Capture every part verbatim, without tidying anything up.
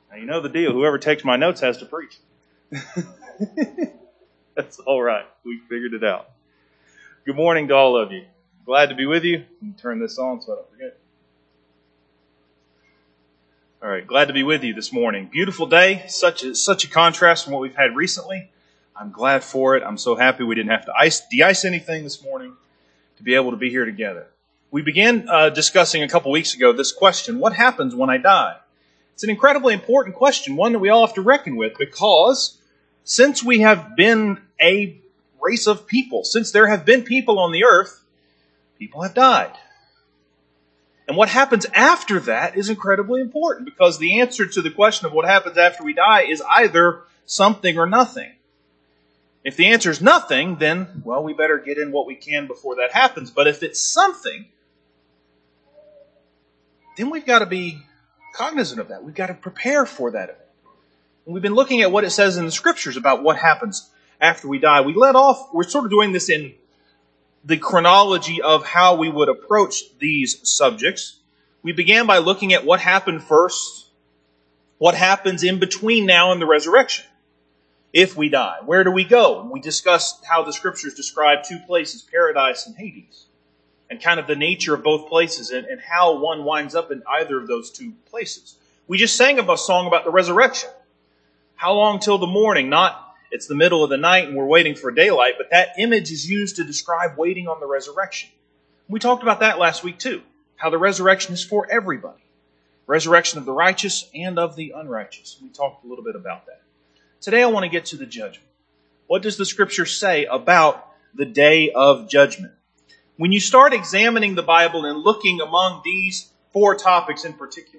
Now, you know the deal. Whoever takes my notes has to preach. That's all right. We figured it out. Good morning to all of you. Glad to be with you. Let me turn this on so I don't forget. All right, glad to be with you this morning. Beautiful day. Such a, such a contrast from what we've had recently. I'm glad for it. I'm so happy we didn't have to ice, de-ice anything this morning to be able to be here together. We began uh, discussing a couple weeks ago this question: what happens when I die? It's an incredibly important question, one that we all have to reckon with, because since we have been a race of people, since there have been people on the earth, people have died. And what happens after that is incredibly important, because the answer to the question of what happens after we die is either something or nothing. If the answer is nothing, then, well, we better get in what we can before that happens. But if it's something, then we've got to be cognizant of that. We've got to prepare for that event. And we've been looking at what it says in the Scriptures about what happens after we die. We let off, we're sort of doing this in the chronology of how we would approach these subjects. We began by looking at what happened first, what happens in between now and the resurrection. If we die, where do we go? And we discussed how the Scriptures describe two places, paradise and Hades, and kind of the nature of both places and, and how one winds up in either of those two places. We just sang a song about the resurrection. How long till the morning? Not it's the middle of the night and we're waiting for daylight, but that image is used to describe waiting on the resurrection. We talked about that last week too, how the resurrection is for everybody. Resurrection of the righteous and of the unrighteous. We talked a little bit about that. Today I want to get to the judgment. What does the Scripture say about the day of judgment? When you start examining the Bible and looking among these four topics in particular,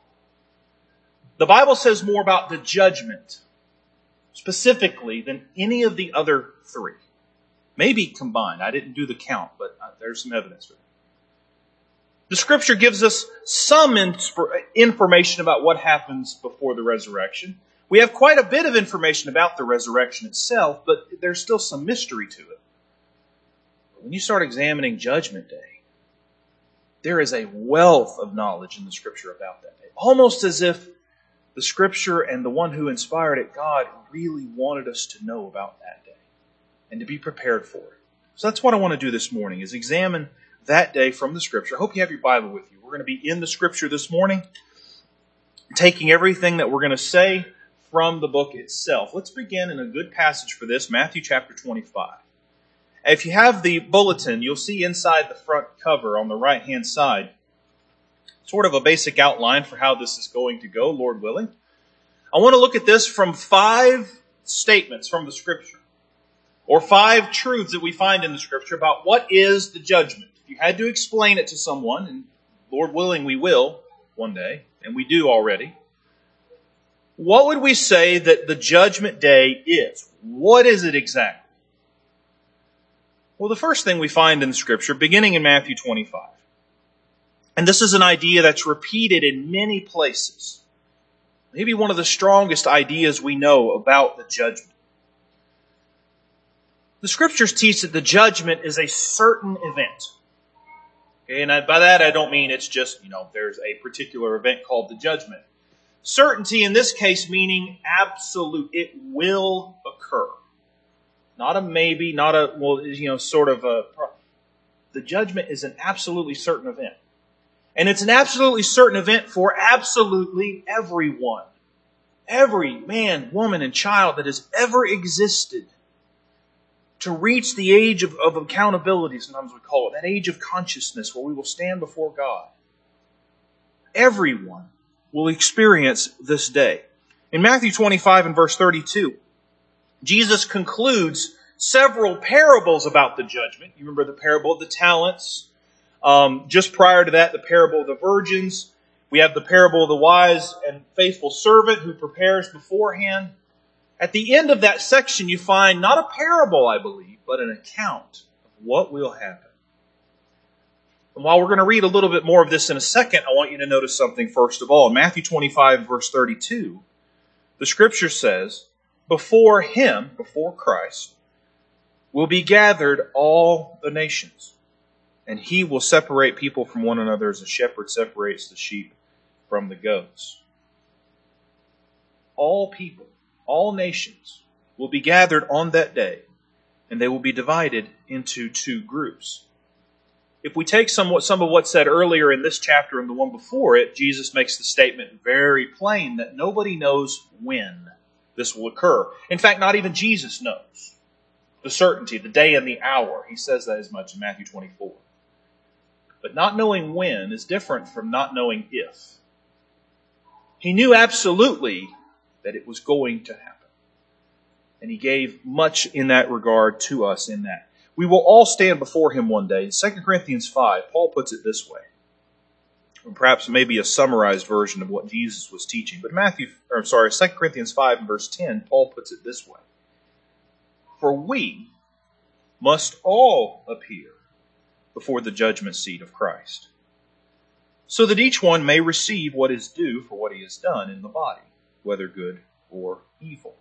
the Bible says more about the judgment specifically than any of the other three. Maybe combined. I didn't do the count, but there's some evidence for that. The Scripture gives us some information about what happens before the resurrection. We have quite a bit of information about the resurrection itself, but there's still some mystery to it. When you start examining Judgment Day, there is a wealth of knowledge in the Scripture about that day. Almost as if the Scripture and the one who inspired it, God, really wanted us to know about that day and to be prepared for it. So that's what I want to do this morning, is examine that day from the Scripture. I hope you have your Bible with you. We're going to be in the Scripture this morning, taking everything that we're going to say from the book itself. Let's begin in a good passage for this, Matthew chapter twenty-five. If you have the bulletin, you'll see inside the front cover on the right-hand side sort of a basic outline for how this is going to go, Lord willing. I want to look at this from five statements from the Scripture, or five truths that we find in the Scripture about what is the judgment. If you had to explain it to someone, and Lord willing we will one day, and we do already, what would we say that the judgment day is? What is it exactly? Well, the first thing we find in the Scripture, beginning in Matthew twenty-five, and this is an idea that's repeated in many places, maybe one of the strongest ideas we know about the judgment. The Scriptures teach that the judgment is a certain event. Okay, and by that I don't mean it's just, you know, there's a particular event called the judgment. Certainty in this case meaning absolute. It will occur. Not a maybe, not a, well, you know, sort of a... The judgment is an absolutely certain event. And it's an absolutely certain event for absolutely everyone. Every man, woman, and child that has ever existed to reach the age of, of accountability, sometimes we call it, that age of consciousness where we will stand before God. Everyone will experience this day. In Matthew twenty-five and verse thirty-two, Jesus concludes several parables about the judgment. You remember the parable of the talents. Um, just prior to that, the parable of the virgins. We have the parable of the wise and faithful servant who prepares beforehand. At the end of that section, you find not a parable, I believe, but an account of what will happen. And while we're going to read a little bit more of this in a second, I want you to notice something first of all. In Matthew twenty-five, verse thirty-two, the Scripture says, before Him, before Christ, will be gathered all the nations, and He will separate people from one another as a shepherd separates the sheep from the goats. all people, all nations, will be gathered on that day, and they will be divided into two groups. If we take somewhat, some of what's said earlier in this chapter and the one before it, Jesus makes the statement very plain that nobody knows when this will occur. In fact, not even Jesus knows the certainty, the day and the hour. He says that as much in Matthew twenty-four. But not knowing when is different from not knowing if. He knew absolutely that it was going to happen. And he gave much in that regard to us in that. We will all stand before him one day. In Second Corinthians five, Paul puts it this way. Or perhaps maybe a summarized version of what Jesus was teaching. But Matthew, or sorry, Second Corinthians five and verse ten, Paul puts it this way. For we must all appear before the judgment seat of Christ, so that each one may receive what is due for what he has done in the body, whether good or evil.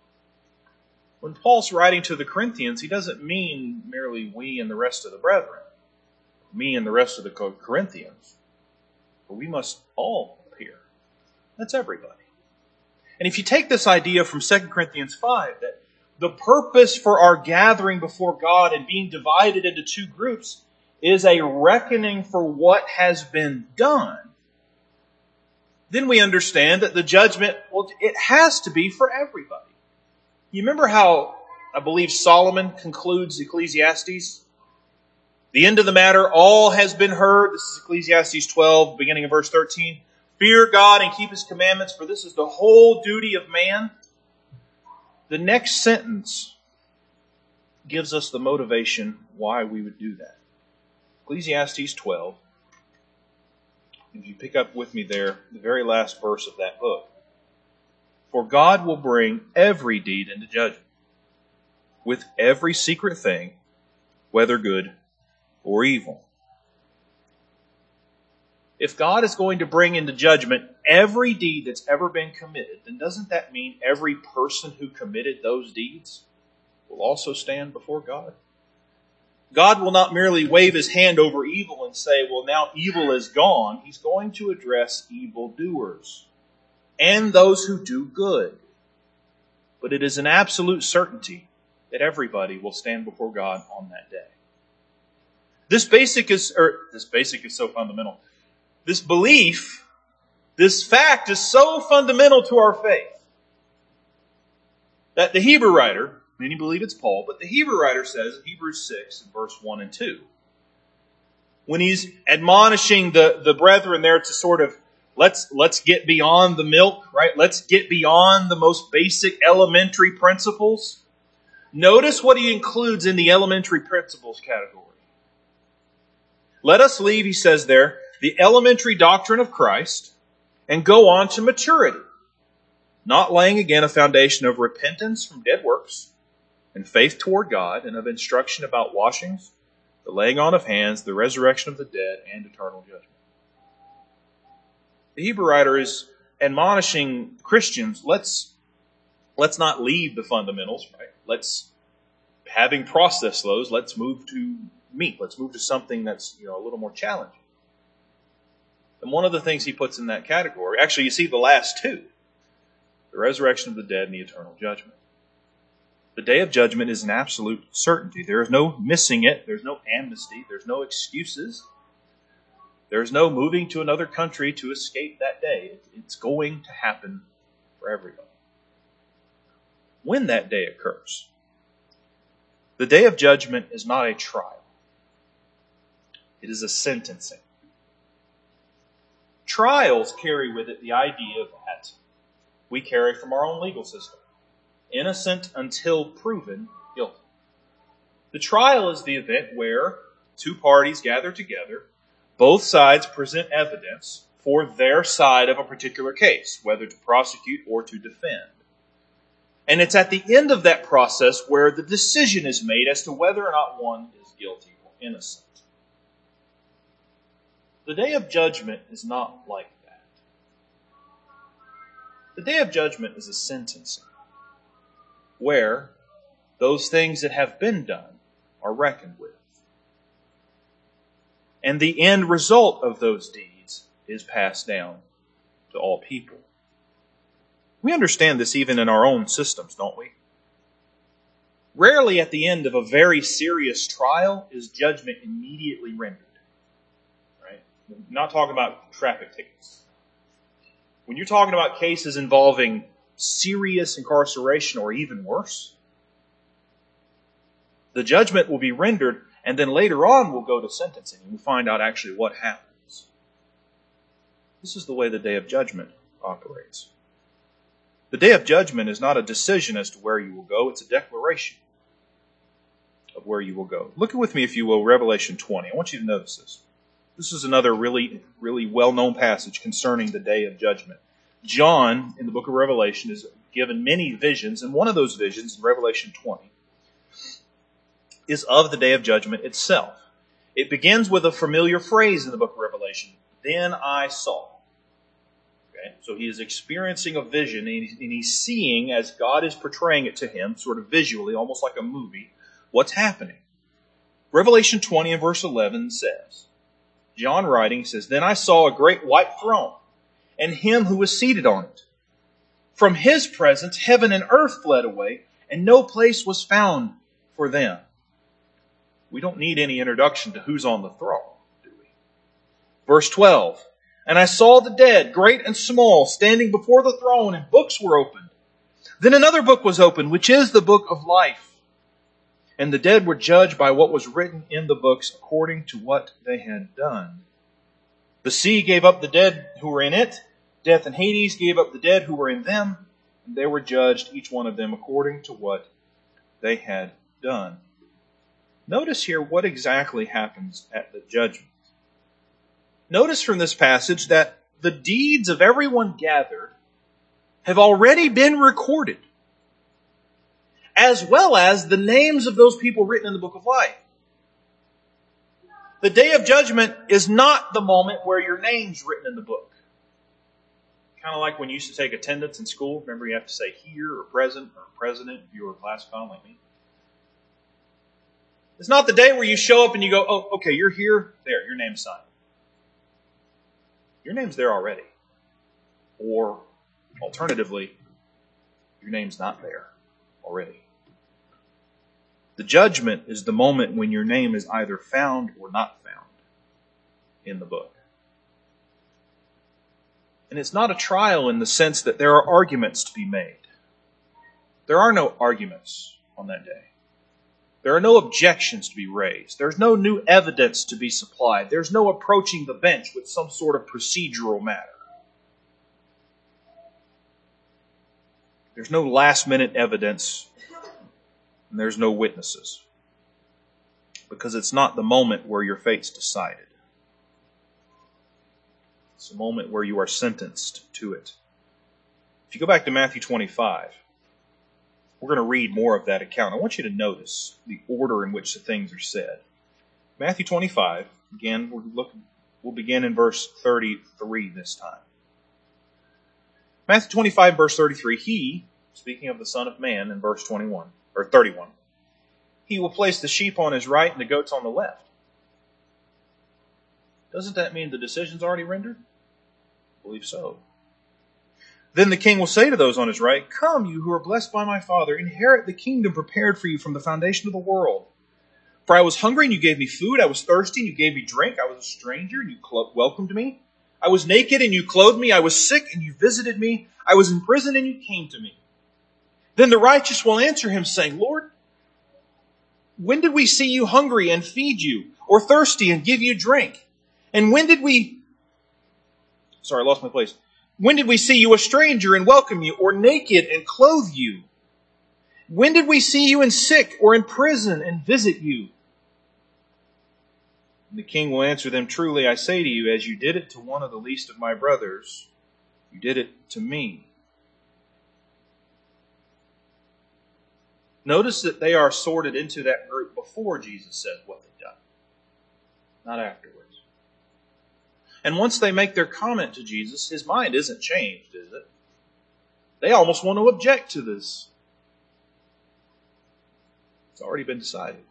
When Paul's writing to the Corinthians, he doesn't mean merely we and the rest of the brethren, me and the rest of the Corinthians, but we must all appear. That's everybody. And if you take this idea from Second Corinthians five, that the purpose for our gathering before God and being divided into two groups is a reckoning for what has been done, then we understand that the judgment, well, it has to be for everybody. You remember how, I believe, Solomon concludes Ecclesiastes? The end of the matter, all has been heard. This is Ecclesiastes twelve, beginning of verse thirteen. Fear God and keep His commandments, for this is the whole duty of man. The next sentence gives us the motivation why we would do that. Ecclesiastes twelve. If you pick up with me there, the very last verse of that book. For God will bring every deed into judgment, with every secret thing, whether good or evil. If God is going to bring into judgment every deed that's ever been committed, then doesn't that mean every person who committed those deeds will also stand before God? God will not merely wave His hand over evil and say, well, now evil is gone. He's going to address evildoers and those who do good. But it is an absolute certainty that everybody will stand before God on that day. This basic is, or this basic is so fundamental. This belief, this fact is so fundamental to our faith that the Hebrew writer, many believe it's Paul, but the Hebrew writer says in Hebrews six, in verse one and two, when he's admonishing the, the brethren there to sort of, let's, let's get beyond the milk, right? Let's get beyond the most basic elementary principles. Notice what he includes in the elementary principles category. Let us leave, he says there, the elementary doctrine of Christ and go on to maturity, not laying again a foundation of repentance from dead works and faith toward God, and of instruction about washings, the laying on of hands, the resurrection of the dead, and eternal judgment. The Hebrew writer is admonishing Christians, let's, let's not leave the fundamentals, right? Let's, having processed those, let's move to meat. Let's move to something that's, you know, a little more challenging. And one of the things he puts in that category, actually you see the last two, the resurrection of the dead and the eternal judgment. The day of judgment is an absolute certainty. There is no missing it. There's no amnesty. There's no excuses. There's no moving to another country to escape that day. It's going to happen for everybody. When that day occurs, the day of judgment is not a trial. It is a sentencing. Trials carry with it the idea that we carry from our own legal system. Innocent until proven guilty. The trial is the event where two parties gather together, both sides present evidence for their side of a particular case, whether to prosecute or to defend. And it's at the end of that process where the decision is made as to whether or not one is guilty or innocent. The day of judgment is not like that. The day of judgment is a sentencing, where those things that have been done are reckoned with. And the end result of those deeds is passed down to all people. We understand this even in our own systems, don't we? Rarely at the end of a very serious trial is judgment immediately rendered. Right? We're not talking about traffic tickets. When you're talking about cases involving serious incarceration or even worse, the judgment will be rendered, and then later on we'll go to sentencing and we'll find out actually what happens. This is the way the day of judgment operates. The day of judgment is not a decision as to where you will go, it's a declaration of where you will go. Look with me, if you will, Revelation twenty. I want you to notice this. This is another really, really well-known passage concerning the day of judgment. John, in the book of Revelation, is given many visions, and one of those visions, in Revelation twenty, is of the day of judgment itself. It begins with a familiar phrase in the book of Revelation, "Then I saw." Okay? So he is experiencing a vision, and he's seeing, as God is portraying it to him, sort of visually, almost like a movie, what's happening. Revelation twenty and verse eleven says, John writing says, "Then I saw a great white throne, and him who was seated on it. From his presence heaven and earth fled away, and no place was found for them." We don't need any introduction to who's on the throne, do we? Verse twelve, "And I saw the dead, great and small, standing before the throne, and books were opened. Then another book was opened, which is the book of life. And the dead were judged by what was written in the books according to what they had done. The sea gave up the dead who were in it. Death and Hades gave up the dead who were in them. And they were judged, each one of them, according to what they had done." Notice here what exactly happens at the judgment. Notice from this passage that the deeds of everyone gathered have already been recorded, as well as the names of those people written in the book of life. The day of judgment is not the moment where your name's written in the book. Kind of like when you used to take attendance in school. Remember, you have to say here or present or president if you were a class clown like me. It's not the day where you show up and you go, "Oh, okay, you're here. There, your name's signed." Your name's there already. Or, alternatively, your name's not there already. The judgment is the moment when your name is either found or not found in the book. And it's not a trial in the sense that there are arguments to be made. There are no arguments on that day. There are no objections to be raised. There's no new evidence to be supplied. There's no approaching the bench with some sort of procedural matter. There's no last-minute evidence, and there's no witnesses. Because it's not the moment where your fate's decided. It's a moment where you are sentenced to it. If you go back to Matthew twenty-five, we're going to read more of that account. I want you to notice the order in which the things are said. Matthew twenty-five, again, we'll, look, we'll begin in verse thirty-three this time. Matthew twenty-five, verse thirty-three, "He," speaking of the Son of Man in verse twenty-one, or thirty-one, "He will place the sheep on his right and the goats on the left." Doesn't that mean the decision's already rendered? I believe so. "Then the king will say to those on his right, 'Come, you who are blessed by my Father, inherit the kingdom prepared for you from the foundation of the world. For I was hungry, and you gave me food. I was thirsty, and you gave me drink. I was a stranger, and you welcomed me. I was naked, and you clothed me. I was sick, and you visited me. I was in prison, and you came to me.' Then the righteous will answer him, saying, 'Lord, when did we see you hungry and feed you, or thirsty and give you drink? And when did we..." Sorry, I lost my place. "When did we see you a stranger and welcome you, or naked and clothe you? When did we see you in sick or in prison and visit you?' And the king will answer them, 'Truly I say to you, as you did it to one of the least of my brothers, you did it to me.'" Notice that they are sorted into that group before Jesus says what they've done, not afterwards. And once they make their comment to Jesus, his mind isn't changed, is it? They almost want to object to this. It's already been decided.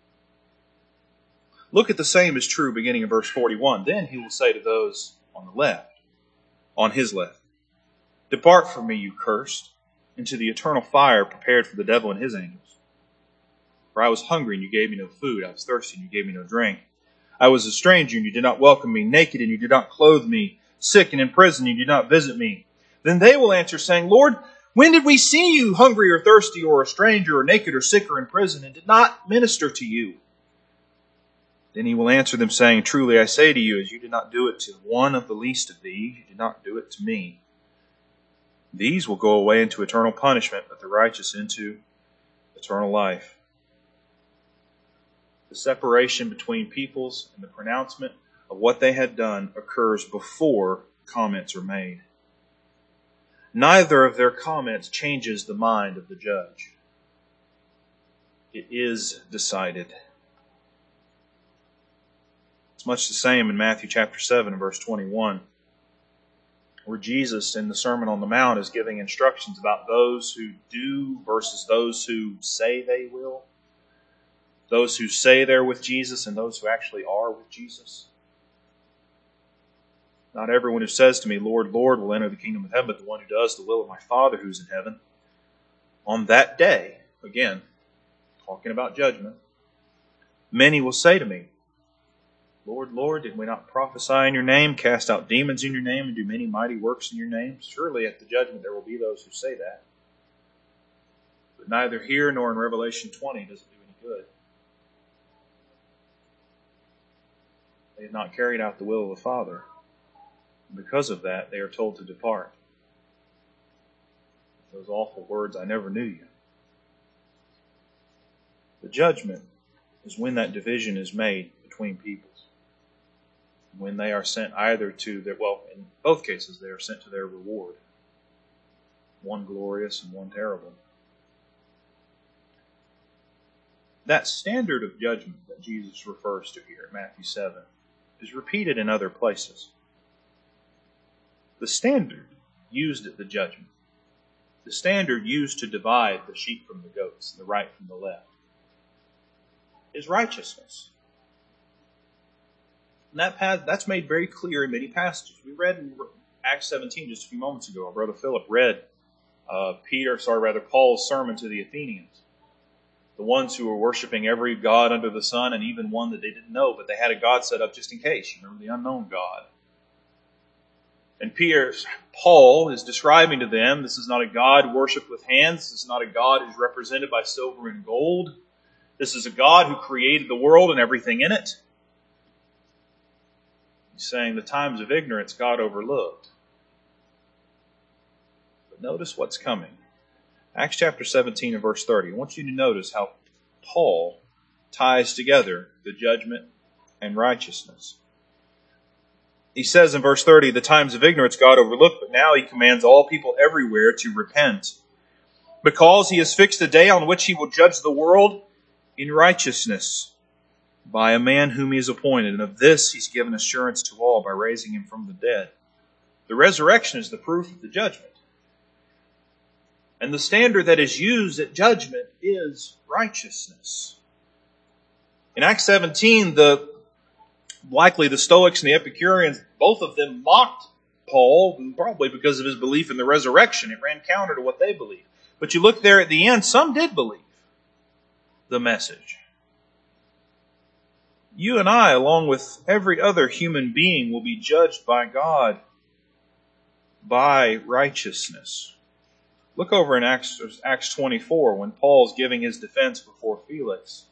Look at the same is true beginning in verse forty-one. "Then he will say to those on the left," on his left, Depart from me, you cursed, into the eternal fire prepared for the devil and his angels. For I was hungry, and you gave me no food. I was thirsty, and you gave me no drink. I was a stranger, and you did not welcome me. Naked, and you did not clothe me. Sick and in prison, and you did not visit me. Then they will answer, saying, Lord, when did we see you hungry or thirsty or a stranger or naked or sick or in prison, and did not minister to you? Then he will answer them, saying, Truly I say to you, as you did not do it to one of the least of these, you did not do it to me. These will go away into eternal punishment, but the righteous into eternal life. The separation between peoples and the pronouncement of what they had done occurs before comments are made. Neither of their comments changes the mind of the judge. It is decided. It's much the same in Matthew chapter seven and verse twenty-one, where Jesus in the Sermon on the Mount is giving instructions about those who do versus those who say they will. Those who say they're with Jesus and those who actually are with Jesus. Not everyone who says to me, Lord, Lord, will enter the kingdom of heaven, but the one who does the will of my Father who's in heaven. On that day, again, talking about judgment, many will say to me, Lord, Lord, did we not prophesy in your name, cast out demons in your name, and do many mighty works in your name? Surely at the judgment there will be those who say that. But neither here nor in Revelation twenty does it do any good. They have not carried out the will of the Father. And because of that, they are told to depart. Those awful words, I never knew you. The judgment is when that division is made between peoples. When they are sent either to their, well, in both cases, they are sent to their reward. One glorious and one terrible. That standard of judgment that Jesus refers to here in Matthew seven is repeated in other places. The standard used at the judgment, the standard used to divide the sheep from the goats, the right from the left, is righteousness. And that path, that's made very clear in many passages. We read in Acts seventeen just a few moments ago. Our brother Philip read uh, Peter, sorry, rather Paul's sermon to the Athenians. The ones who were worshiping every god under the sun, and even one that they didn't know, but they had a god set up just in case. You remember the unknown god. And Peter, Paul is describing to them, this is not a God worshipped with hands. This is not a God who's represented by silver and gold. This is a God who created the world and everything in it. He's saying the times of ignorance God overlooked. But notice what's coming. Acts chapter seventeen and verse thirty. I want you to notice how Paul ties together the judgment and righteousness. He says in verse thirty, the times of ignorance God overlooked, but now he commands all people everywhere to repent, because he has fixed a day on which he will judge the world in righteousness by a man whom he has appointed. And of this he's given assurance to all by raising him from the dead. The resurrection is the proof of the judgment. And the standard that is used at judgment is righteousness. In Acts seventeen, the likely the Stoics and the Epicureans, both of them mocked Paul, probably because of his belief in the resurrection. It ran counter to what they believed. But you look there at the end, some did believe the message. You and I, along with every other human being, will be judged by God by righteousness. Look over in Acts, Acts twenty-four when Paul's giving his defense before Felix.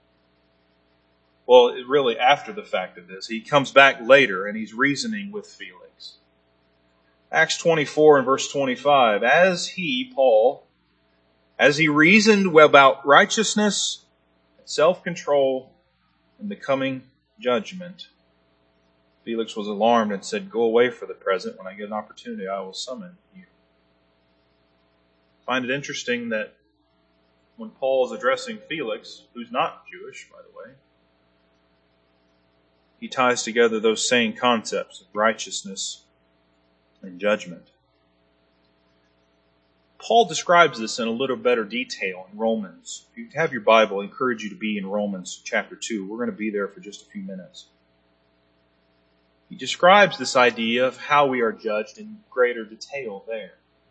Well, really after the fact of this. He comes back later and he's reasoning with Felix. Acts twenty-four and verse twenty-five. As he, Paul, as he reasoned about righteousness, self-control, and the coming judgment, Felix was alarmed and said, Go away for the present. When I get an opportunity, I will summon you. I find it interesting that when Paul is addressing Felix, who's not Jewish, by the way, he ties together those same concepts of righteousness and judgment. Paul describes this in a little better detail in Romans. If you have your Bible, I encourage you to be in Romans chapter two. We're going to be there for just a few minutes. He describes this idea of how we are judged in greater detail there.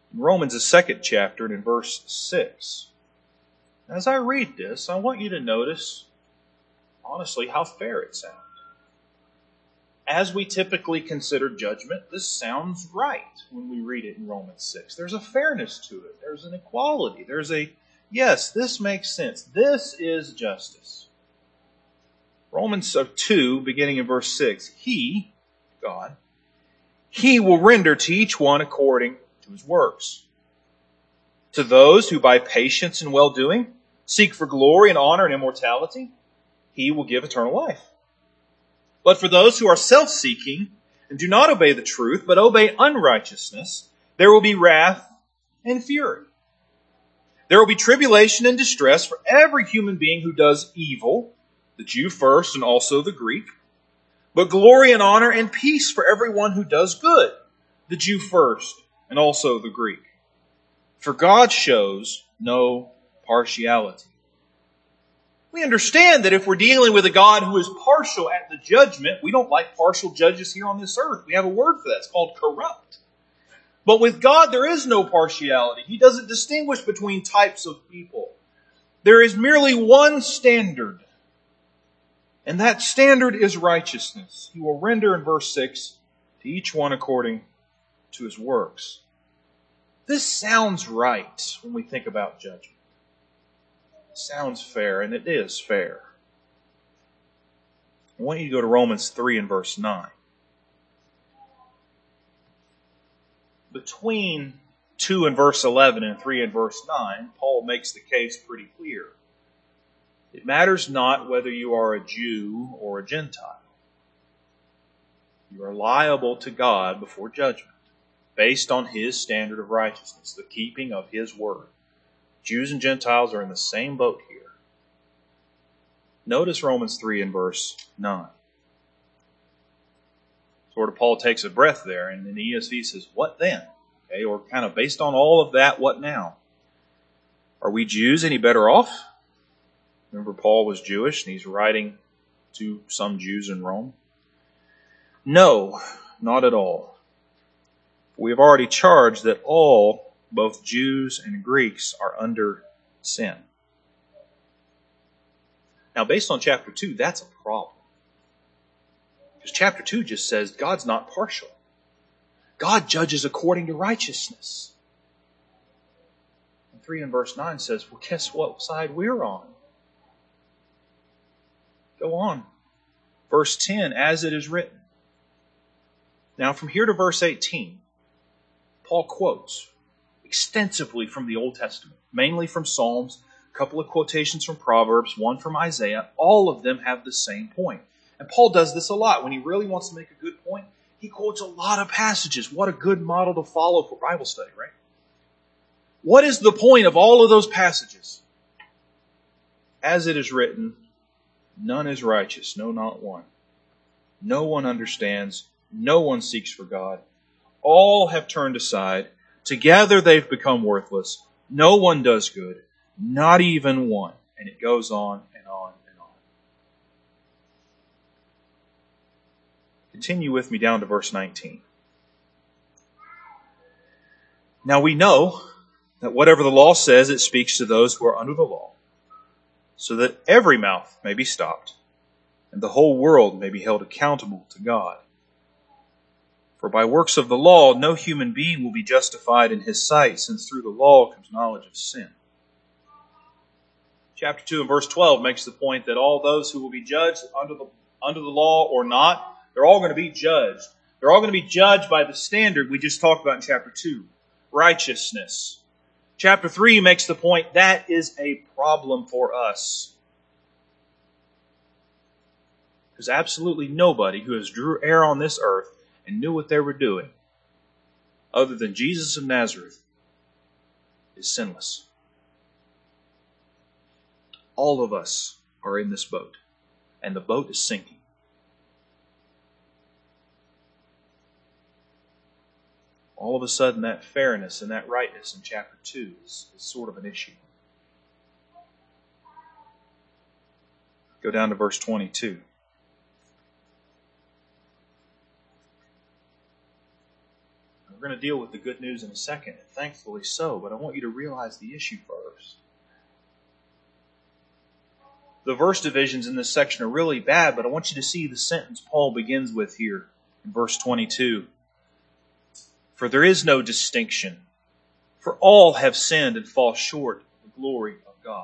In Romans' second chapter and in verse six. As I read this, I want you to notice, honestly, how fair it sounds. As we typically consider judgment, this sounds right when we read it in Romans six. There's a fairness to it. There's an equality. There's a, yes, this makes sense. This is justice. Romans two, beginning in verse six. He, God, He will render to each one according to his works. To those who by patience and well-doing seek for glory and honor and immortality, He will give eternal life. But for those who are self-seeking and do not obey the truth, but obey unrighteousness, there will be wrath and fury. There will be tribulation and distress for every human being who does evil, the Jew first and also the Greek, but glory and honor and peace for everyone who does good, the Jew first and also the Greek. For God shows no partiality. We understand that if we're dealing with a God who is partial at the judgment, we don't like partial judges here on this earth. We have a word for that. It's called corrupt. But with God, there is no partiality. He doesn't distinguish between types of people. There is merely one standard. And that standard is righteousness. He will render, in verse six, to each one according to his works. This sounds right when we think about judgment. It sounds fair, and it is fair. I want you to go to Romans three and verse nine. Between two and verse eleven and three and verse nine, Paul makes the case pretty clear. It matters not whether you are a Jew or a Gentile. You are liable to God before judgment, based on His standard of righteousness, the keeping of His word. Jews and Gentiles are in the same boat here. Notice Romans three and verse nine. Sort of Paul takes a breath there, and in the E S V says, what then? Okay, or kind of based on all of that, what now? Are we Jews any better off? Remember, Paul was Jewish, and he's writing to some Jews in Rome. No, not at all. We have already charged that all, both Jews and Greeks, are under sin. Now, based on chapter two, that's a problem. Because chapter two just says God's not partial. God judges according to righteousness. And three and verse nine says, well, guess what side we're on? Go on. Verse ten, as it is written. Now, from here to verse eighteen, Paul quotes extensively from the Old Testament, mainly from Psalms, a couple of quotations from Proverbs, one from Isaiah. All of them have the same point. And Paul does this a lot. When he really wants to make a good point, he quotes a lot of passages. What a good model to follow for Bible study, right? What is the point of all of those passages? As it is written, none is righteous, no, not one. No one understands. No one seeks for God. All have turned aside. Together they've become worthless. No one does good, not even one. And it goes on and on and on. Continue with me down to verse nineteen. Now we know that whatever the law says, it speaks to those who are under the law, so that every mouth may be stopped, and the whole world may be held accountable to God. For by works of the law, no human being will be justified in his sight, since through the law comes knowledge of sin. Chapter two and verse twelve makes the point that all those who will be judged under the, under the law or not, they're all going to be judged. They're all going to be judged by the standard we just talked about in chapter two, righteousness. Chapter three makes the point that is a problem for us. Because absolutely nobody who has drew air on this earth and knew what they were doing, other than Jesus of Nazareth, is sinless. All of us are in this boat, and the boat is sinking. All of a sudden, that fairness and that rightness in chapter two is, is sort of an issue. Go down to verse twenty-two. We're going to deal with the good news in a second, and thankfully so, but I want you to realize the issue first. The verse divisions in this section are really bad, but I want you to see the sentence Paul begins with here in verse twenty-two. For there is no distinction, for all have sinned and fall short of the glory of God.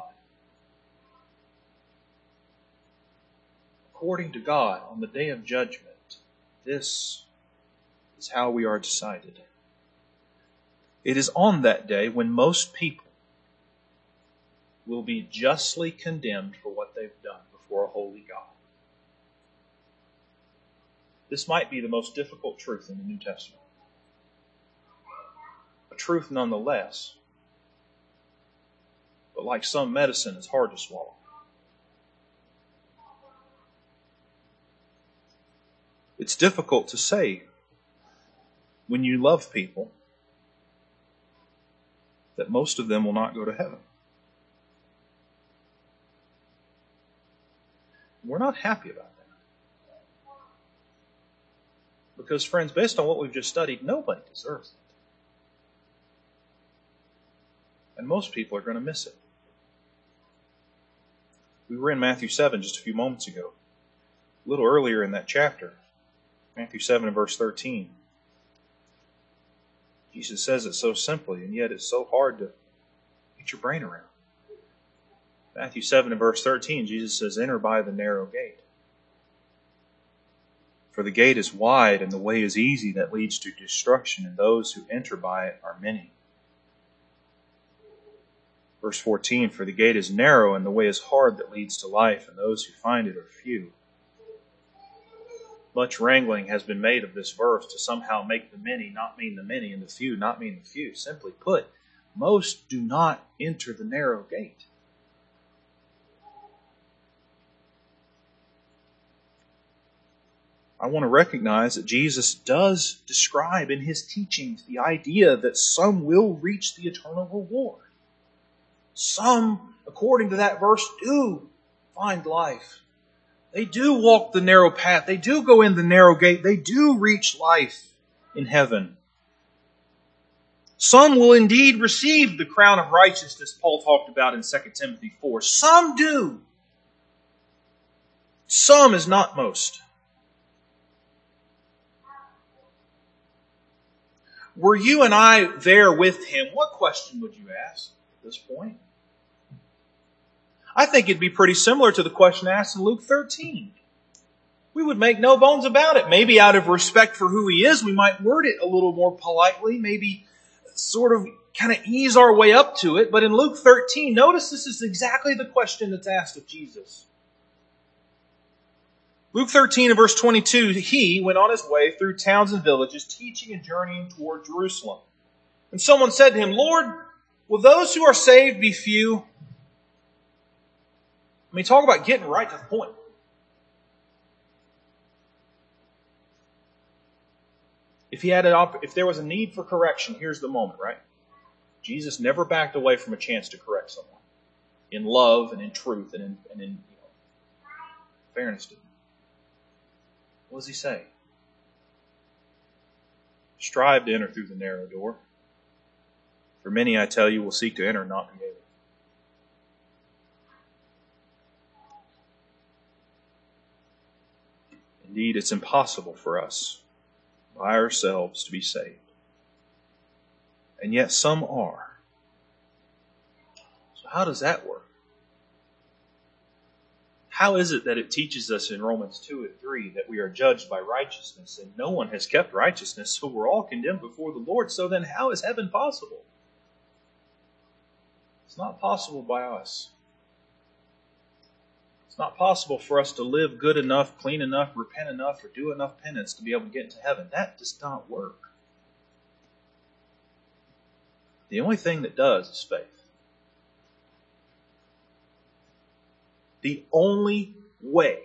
According to God, on the day of judgment, this is how we are decided. It is on that day when most people will be justly condemned for what they've done before a holy God. This might be the most difficult truth in the New Testament. A truth nonetheless, but like some medicine, it's hard to swallow. It's difficult to say when you love people that most of them will not go to heaven. We're not happy about that. Because, friends, based on what we've just studied, nobody deserves it. And most people are going to miss it. We were in Matthew seven just a few moments ago. A little earlier in that chapter, Matthew seven and verse thirteen. Jesus says it so simply, and yet it's so hard to get your brain around. Matthew seven and verse thirteen, Jesus says, enter by the narrow gate. For the gate is wide and the way is easy that leads to destruction, and those who enter by it are many. Verse fourteen, for the gate is narrow and the way is hard that leads to life, and those who find it are few. Much wrangling has been made of this verse to somehow make the many not mean the many and the few not mean the few. Simply put, most do not enter the narrow gate. I want to recognize that Jesus does describe in His teachings the idea that some will reach the eternal reward. Some, according to that verse, do find life. They do walk the narrow path. They do go in the narrow gate. They do reach life in heaven. Some will indeed receive the crown of righteousness Paul talked about in Second Timothy four. Some do. Some is not most. Were you and I there with Him? What question would you ask at this point? I think it'd be pretty similar to the question asked in Luke thirteen. We would make no bones about it. Maybe out of respect for who He is, we might word it a little more politely, maybe sort of kind of ease our way up to it. But in Luke thirteen, notice this is exactly the question that's asked of Jesus. Luke thirteen and verse twenty-two, He went on His way through towns and villages, teaching and journeying toward Jerusalem. And someone said to Him, Lord, will those who are saved be few? I mean, talk about getting right to the point. If he had an op- if there was a need for correction, here's the moment, right? Jesus never backed away from a chance to correct someone in love and in truth and in, and in you know, fairness to them. What does He say? Strive to enter through the narrow door. For many, I tell you, will seek to enter and not be able. Indeed, it's impossible for us by ourselves to be saved. And yet some are. So how does that work? How is it that it teaches us in Romans two and three that we are judged by righteousness and no one has kept righteousness, so we're all condemned before the Lord? So then how is heaven possible? It's not possible by us. It's not possible for us to live good enough, clean enough, repent enough, or do enough penance to be able to get into heaven. That does not work. The only thing that does is faith. The only way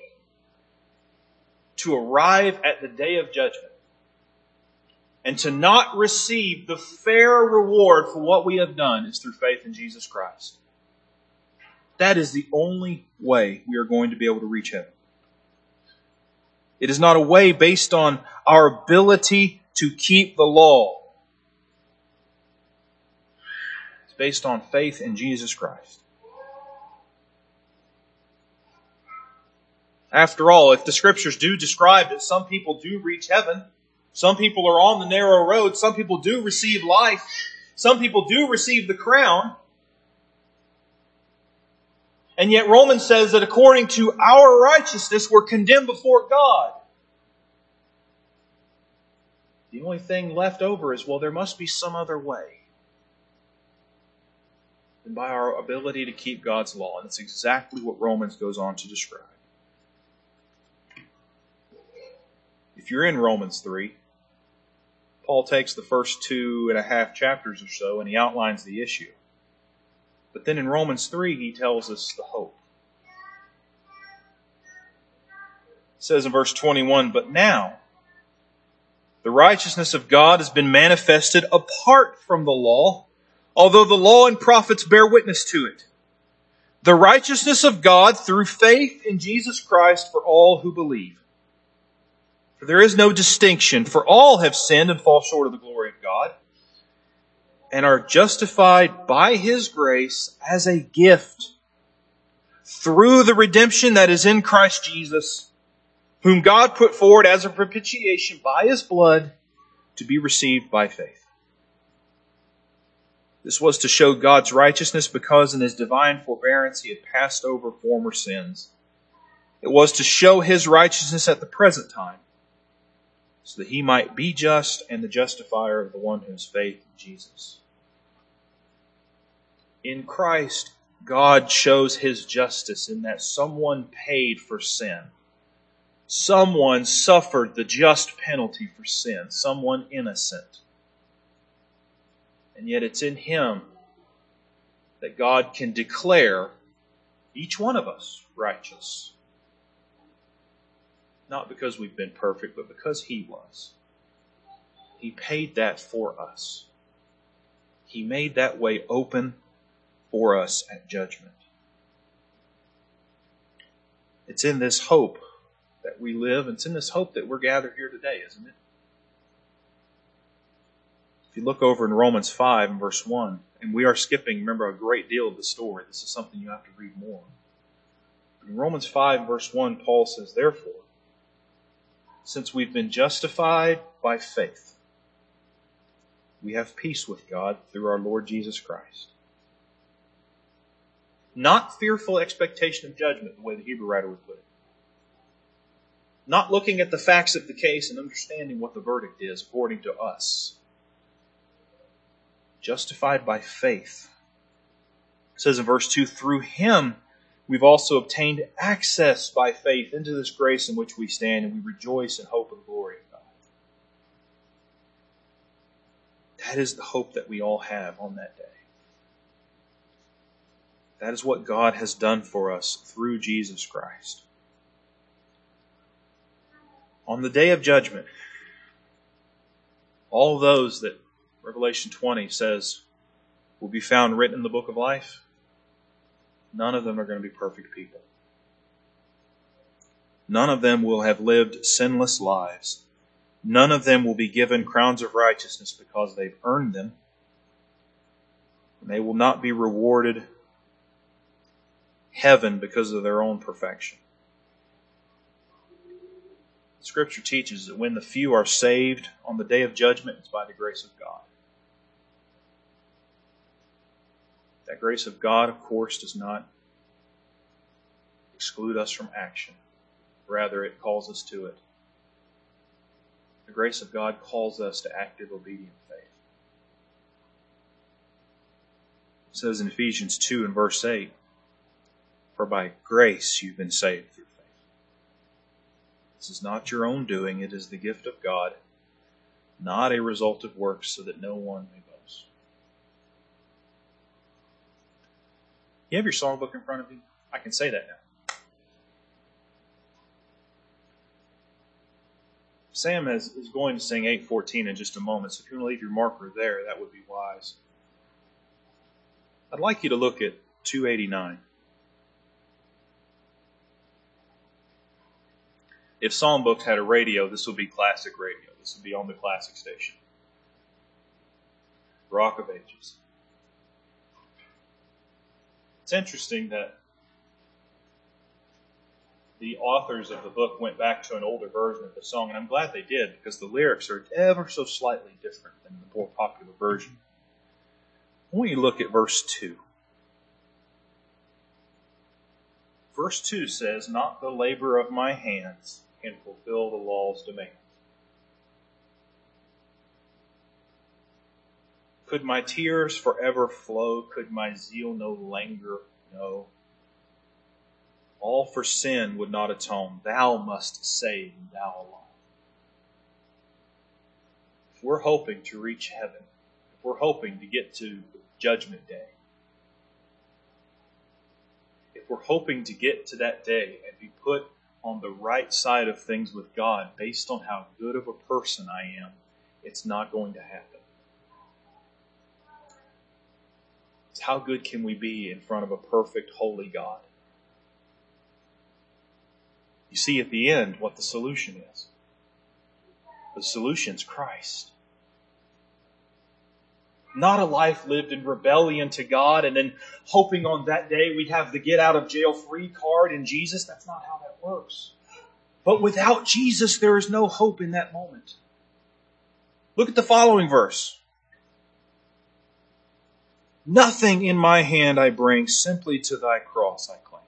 to arrive at the day of judgment and to not receive the fair reward for what we have done is through faith in Jesus Christ. That is the only way we are going to be able to reach heaven. It is not a way based on our ability to keep the law. based on faith in Jesus Christ. After all, if the Scriptures do describe that some people do reach heaven, some people are on the narrow road, some people do receive life, some people do receive the crown, and yet Romans says that according to our righteousness, we're condemned before God. The only thing left over is, well, there must be some other way than by our ability to keep God's law. And that's exactly what Romans goes on to describe. If you're in Romans three, Paul takes the first two and a half chapters or so and he outlines the issue. But then in Romans three, he tells us the hope. It says in verse twenty-one, "But now the righteousness of God has been manifested apart from the law, although the law and prophets bear witness to it. The righteousness of God through faith in Jesus Christ for all who believe. For there is no distinction, for all have sinned and fall short of the glory of God, and are justified by His grace as a gift through the redemption that is in Christ Jesus, whom God put forward as a propitiation by His blood to be received by faith." This was to show God's righteousness because in His divine forbearance He had passed over former sins. It was to show His righteousness at the present time, so that He might be just and the justifier of the one who has faith in Jesus. In Christ, God shows His justice in that someone paid for sin. Someone suffered the just penalty for sin. Someone innocent. And yet it's in Him that God can declare each one of us righteous. Not because we've been perfect, but because He was. He paid that for us. He made that way open for us at judgment. It's in this hope that we live, and it's in this hope that we're gathered here today, isn't it? If you look over in Romans five and verse one, and we are skipping, remember, a great deal of the story. This is something you have to read more. In Romans five and verse one, Paul says, "Therefore, since we've been justified by faith, we have peace with God through our Lord Jesus Christ." Not fearful expectation of judgment, the way the Hebrew writer would put it. Not looking at the facts of the case and understanding what the verdict is according to us. Justified by faith. It says in verse two, "Through Him we've also obtained access by faith into this grace in which we stand, and we rejoice in hope of the glory of God." That is the hope that we all have on that day. That is what God has done for us through Jesus Christ. On the day of judgment, all those that Revelation twenty says will be found written in the book of life, none of them are going to be perfect people. None of them will have lived sinless lives. None of them will be given crowns of righteousness because they've earned them. And they will not be rewarded heaven because of their own perfection. Scripture teaches that when the few are saved on the day of judgment, it's by the grace of God. That grace of God, of course, does not exclude us from action. Rather, it calls us to it. The grace of God calls us to active, obedient faith. It says in Ephesians two and verse eight, "For by grace you've been saved through faith. This is not your own doing, it is the gift of God, not a result of works, so that no one may boast." You have your songbook in front of you? I can say that now. Sam has, is going to sing eight fourteen in just a moment, so if you want to leave your marker there, that would be wise. I'd like you to look at two eighty-nine. If Songbooks had a radio, this would be classic radio. This would be on the classic station. Rock of Ages. It's interesting that the authors of the book went back to an older version of the song, and I'm glad they did, because the lyrics are ever so slightly different than the more popular version. I want you to look at verse two. Verse two says, "Not the labor of my hands can fulfill the law's demands. Could my tears forever flow? Could my zeal no longer know? All for sin would not atone. Thou must save, and thou alone." If we're hoping to reach heaven, if we're hoping to get to Judgment Day, if we're hoping to get to that day and be put on the right side of things with God based on how good of a person I am, it's not going to happen. It's how good can we be in front of a perfect, holy God? You see at the end what the solution is. The solution is Christ. Not a life lived in rebellion to God and then hoping on that day we'd have the get out of jail free card in Jesus. That's not how that works. But without Jesus, there is no hope in that moment. Look at the following verse. "Nothing in my hand I bring, simply to thy cross I cling.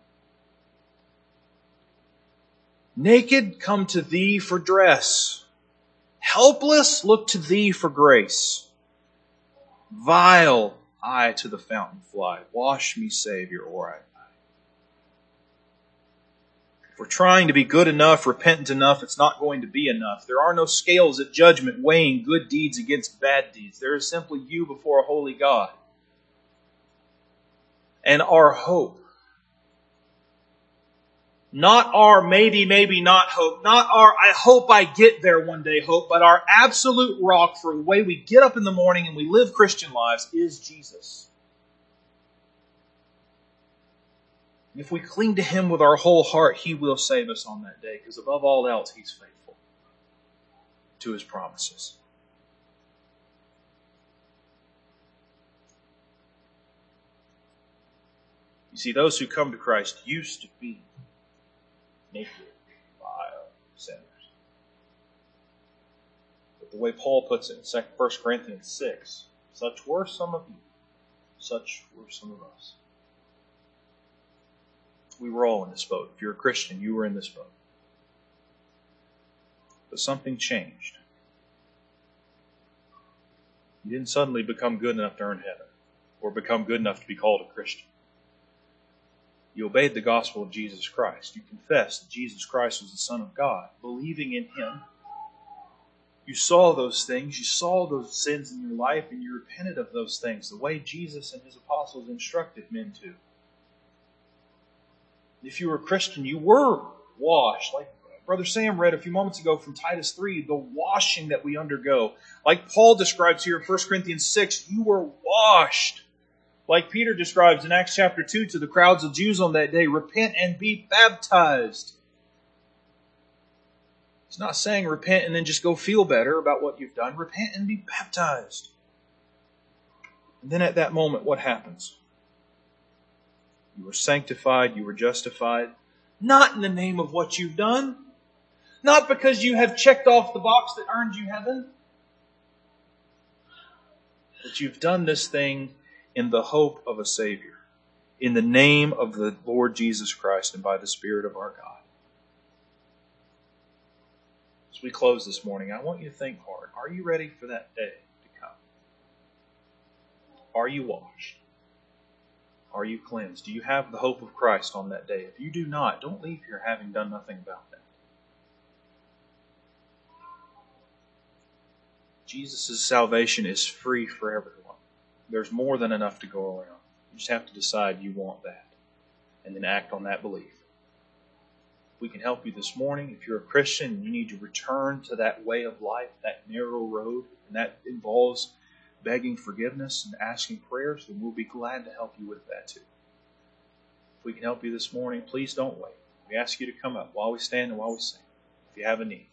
Naked, come to thee for dress. Helpless, look to thee for grace. Vile, I to the fountain fly. Wash me, Savior, or I die." If we're trying to be good enough, repentant enough, it's not going to be enough. There are no scales at judgment weighing good deeds against bad deeds. There is simply you before a holy God. And our hope, not our maybe, maybe not hope, not our I hope I get there one day hope, but our absolute rock for the way we get up in the morning and we live Christian lives is Jesus. And if we cling to Him with our whole heart, He will save us on that day, because above all else, He's faithful to His promises. You see, those who come to Christ used to be naked, vile sinners. But the way Paul puts it in First Corinthians six, such were some of you, such were some of us. We were all in this boat. If you're a Christian, you were in this boat. But something changed. You didn't suddenly become good enough to earn heaven, or become good enough to be called a Christian. You obeyed the gospel of Jesus Christ. You confessed that Jesus Christ was the Son of God. Believing in Him, you saw those things. You saw those sins in your life, and you repented of those things the way Jesus and His apostles instructed men to. If you were a Christian, you were washed. Like Brother Sam read a few moments ago from Titus three, the washing that we undergo. Like Paul describes here in First Corinthians six, you were washed. Like Peter describes in Acts chapter two to the crowds of Jews on that day, repent and be baptized. He's not saying repent and then just go feel better about what you've done. Repent and be baptized. And then at that moment, what happens? You were sanctified, you were justified, not in the name of what you've done, not because you have checked off the box that earned you heaven, but you've done this thing in the hope of a Savior, in the name of the Lord Jesus Christ and by the Spirit of our God. As we close this morning, I want you to think hard. Are you ready for that day to come? Are you washed? Are you cleansed? Do you have the hope of Christ on that day? If you do not, don't leave here having done nothing about that. Jesus' salvation is free for everyone. There's more than enough to go around. You just have to decide you want that and then act on that belief. We can help you this morning. If you're a Christian and you need to return to that way of life, that narrow road, and that involves begging forgiveness and asking prayers, then we'll be glad to help you with that too. If we can help you this morning, please don't wait. We ask you to come up while we stand and while we sing if you have a need.